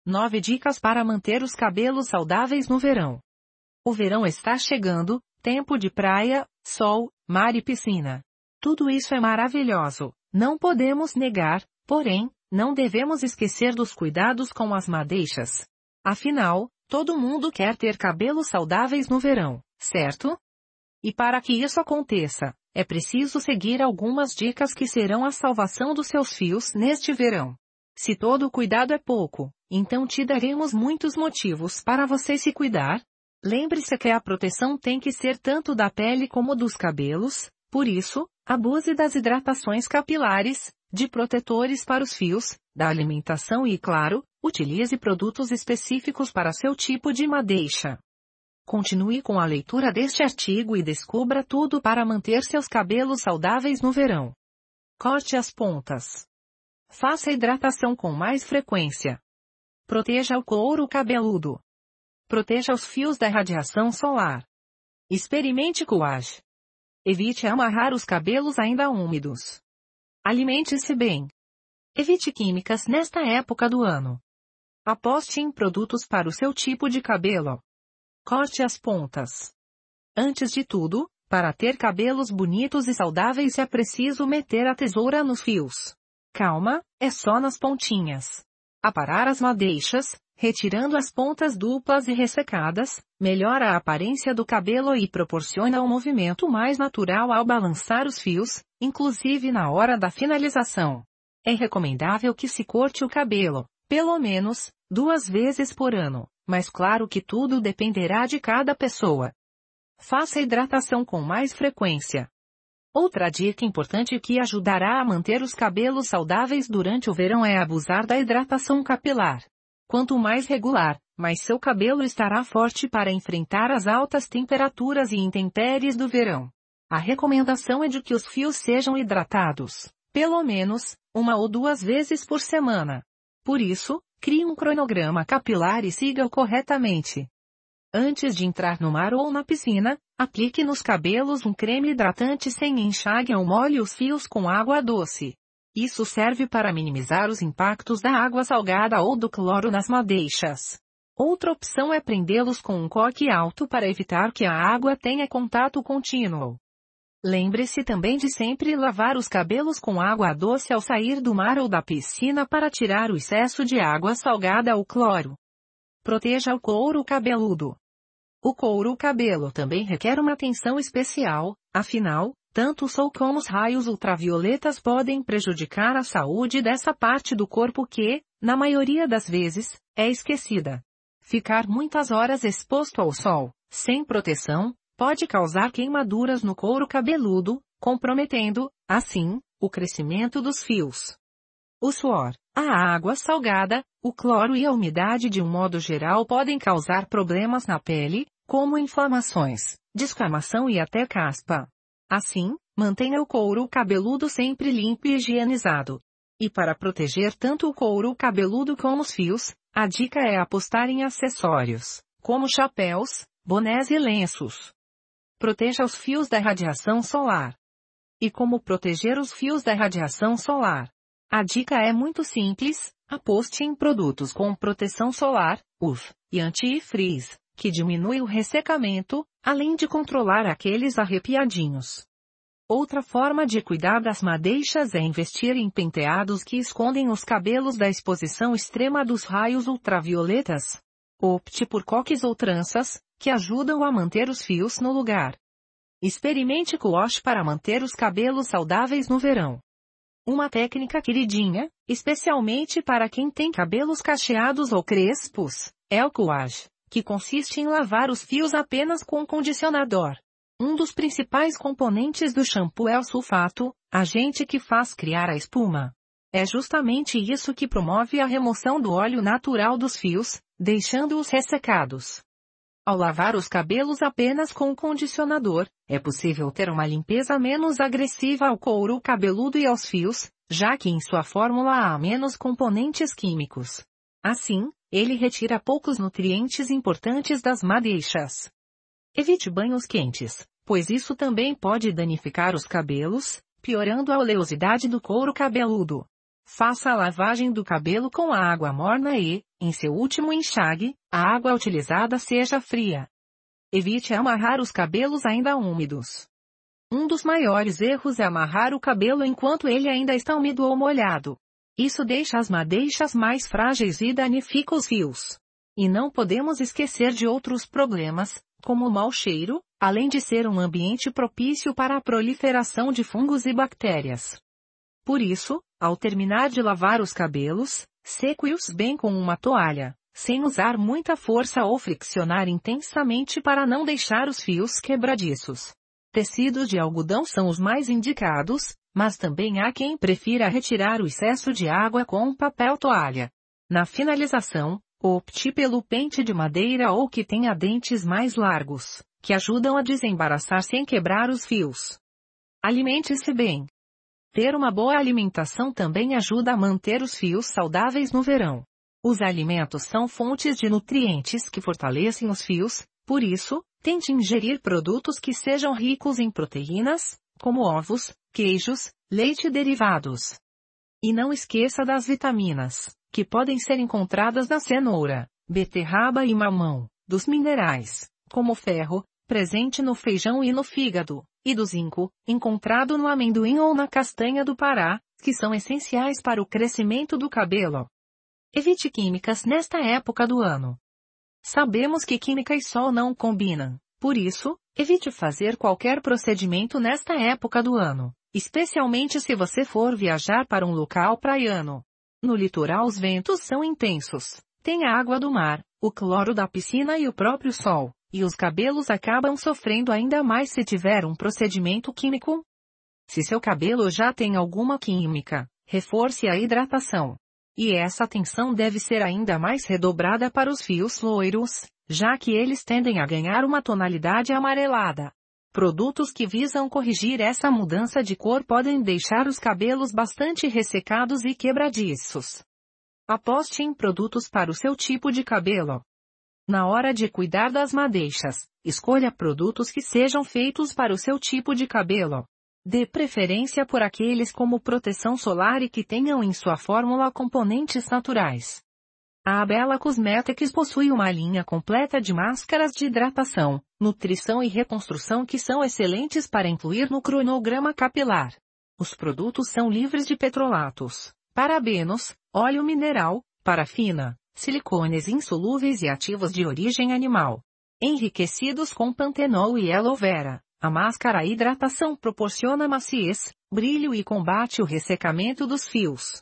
9 dicas para manter os cabelos saudáveis no verão. O verão está chegando, tempo de praia, sol, mar e piscina. Tudo isso é maravilhoso, não podemos negar, porém, não devemos esquecer dos cuidados com as madeixas. Afinal, todo mundo quer ter cabelos saudáveis no verão, certo? E para que isso aconteça, é preciso seguir algumas dicas que serão a salvação dos seus fios neste verão. Se todo o cuidado é pouco, então te daremos muitos motivos para você se cuidar. Lembre-se que a proteção tem que ser tanto da pele como dos cabelos, por isso, abuse das hidratações capilares, de protetores para os fios, da alimentação e, claro, utilize produtos específicos para seu tipo de madeixa. Continue com a leitura deste artigo e descubra tudo para manter seus cabelos saudáveis no verão. Corte as pontas. Faça hidratação com mais frequência. Proteja o couro cabeludo. Proteja os fios da radiação solar. Experimente coage. Evite amarrar os cabelos ainda úmidos. Alimente-se bem. Evite químicas nesta época do ano. Aposte em produtos para o seu tipo de cabelo. Corte as pontas. Antes de tudo, para ter cabelos bonitos e saudáveis é preciso meter a tesoura nos fios. Calma, é só nas pontinhas. Aparar as madeixas, retirando as pontas duplas e ressecadas, melhora a aparência do cabelo e proporciona um movimento mais natural ao balançar os fios, inclusive na hora da finalização. É recomendável que se corte o cabelo, pelo menos, 2 vezes por ano, mas claro que tudo dependerá de cada pessoa. Faça hidratação com mais frequência. Outra dica importante que ajudará a manter os cabelos saudáveis durante o verão é abusar da hidratação capilar. Quanto mais regular, mais seu cabelo estará forte para enfrentar as altas temperaturas e intempéries do verão. A recomendação é de que os fios sejam hidratados, pelo menos, 1 ou 2 vezes por semana. Por isso, crie um cronograma capilar e siga-o corretamente. Antes de entrar no mar ou na piscina, aplique nos cabelos um creme hidratante sem enxague ou molhe os fios com água doce. Isso serve para minimizar os impactos da água salgada ou do cloro nas madeixas. Outra opção é prendê-los com um coque alto para evitar que a água tenha contato contínuo. Lembre-se também de sempre lavar os cabelos com água doce ao sair do mar ou da piscina para tirar o excesso de água salgada ou cloro. Proteja o couro cabeludo. O couro cabelo também requer uma atenção especial, afinal, tanto o sol como os raios ultravioletas podem prejudicar a saúde dessa parte do corpo que, na maioria das vezes, é esquecida. Ficar muitas horas exposto ao sol, sem proteção, pode causar queimaduras no couro cabeludo, comprometendo, assim, o crescimento dos fios. O suor, a água salgada, o cloro e a umidade de um modo geral podem causar problemas na pele, como inflamações, descamação e até caspa. Assim, mantenha o couro cabeludo sempre limpo e higienizado. E para proteger tanto o couro cabeludo como os fios, a dica é apostar em acessórios, como chapéus, bonés e lenços. Proteja os fios da radiação solar. E como proteger os fios da radiação solar? A dica é muito simples, aposte em produtos com proteção solar, UV, e anti-freeze, que diminui o ressecamento, além de controlar aqueles arrepiadinhos. Outra forma de cuidar das madeixas é investir em penteados que escondem os cabelos da exposição extrema dos raios ultravioletas. Opte por coques ou tranças, que ajudam a manter os fios no lugar. Experimente coache para manter os cabelos saudáveis no verão. Uma técnica queridinha, especialmente para quem tem cabelos cacheados ou crespos, é o coage, que consiste em lavar os fios apenas com condicionador. Um dos principais componentes do shampoo é o sulfato, agente que faz criar a espuma. É justamente isso que promove a remoção do óleo natural dos fios, deixando-os ressecados. Ao lavar os cabelos apenas com condicionador, é possível ter uma limpeza menos agressiva ao couro cabeludo e aos fios, já que em sua fórmula há menos componentes químicos. Assim, ele retira poucos nutrientes importantes das madeixas. Evite banhos quentes, pois isso também pode danificar os cabelos, piorando a oleosidade do couro cabeludo. Faça a lavagem do cabelo com a água morna e, em seu último enxágue, a água utilizada seja fria. Evite amarrar os cabelos ainda úmidos. Um dos maiores erros é amarrar o cabelo enquanto ele ainda está úmido ou molhado. Isso deixa as madeixas mais frágeis e danifica os fios. E não podemos esquecer de outros problemas, como o mau cheiro, além de ser um ambiente propício para a proliferação de fungos e bactérias. Por isso, ao terminar de lavar os cabelos, seque-os bem com uma toalha, sem usar muita força ou friccionar intensamente para não deixar os fios quebradiços. Tecidos de algodão são os mais indicados, mas também há quem prefira retirar o excesso de água com um papel toalha. Na finalização, opte pelo pente de madeira ou que tenha dentes mais largos, que ajudam a desembaraçar sem quebrar os fios. Alimente-se bem. Ter uma boa alimentação também ajuda a manter os fios saudáveis no verão. Os alimentos são fontes de nutrientes que fortalecem os fios, por isso, tente ingerir produtos que sejam ricos em proteínas, como ovos, queijos, leite e derivados. E não esqueça das vitaminas, que podem ser encontradas na cenoura, beterraba e mamão, dos minerais, como ferro, presente no feijão e no fígado, e do zinco, encontrado no amendoim ou na castanha do Pará, que são essenciais para o crescimento do cabelo. Evite químicas nesta época do ano. Sabemos que química e sol não combinam, por isso, evite fazer qualquer procedimento nesta época do ano, especialmente se você for viajar para um local praiano. No litoral os ventos são intensos, tem a água do mar, o cloro da piscina e o próprio sol, e os cabelos acabam sofrendo ainda mais se tiver um procedimento químico. Se seu cabelo já tem alguma química, reforce a hidratação. E essa atenção deve ser ainda mais redobrada para os fios loiros, já que eles tendem a ganhar uma tonalidade amarelada. Produtos que visam corrigir essa mudança de cor podem deixar os cabelos bastante ressecados e quebradiços. Aposte em produtos para o seu tipo de cabelo. Na hora de cuidar das madeixas, escolha produtos que sejam feitos para o seu tipo de cabelo. Dê preferência por aqueles como proteção solar e que tenham em sua fórmula componentes naturais. A Abela Cosmetics possui uma linha completa de máscaras de hidratação, nutrição e reconstrução que são excelentes para incluir no cronograma capilar. Os produtos são livres de petrolatos, parabenos, óleo mineral, parafina, silicones insolúveis e ativos de origem animal. Enriquecidos com pantenol e aloe vera. A máscara hidratação proporciona maciez, brilho e combate o ressecamento dos fios.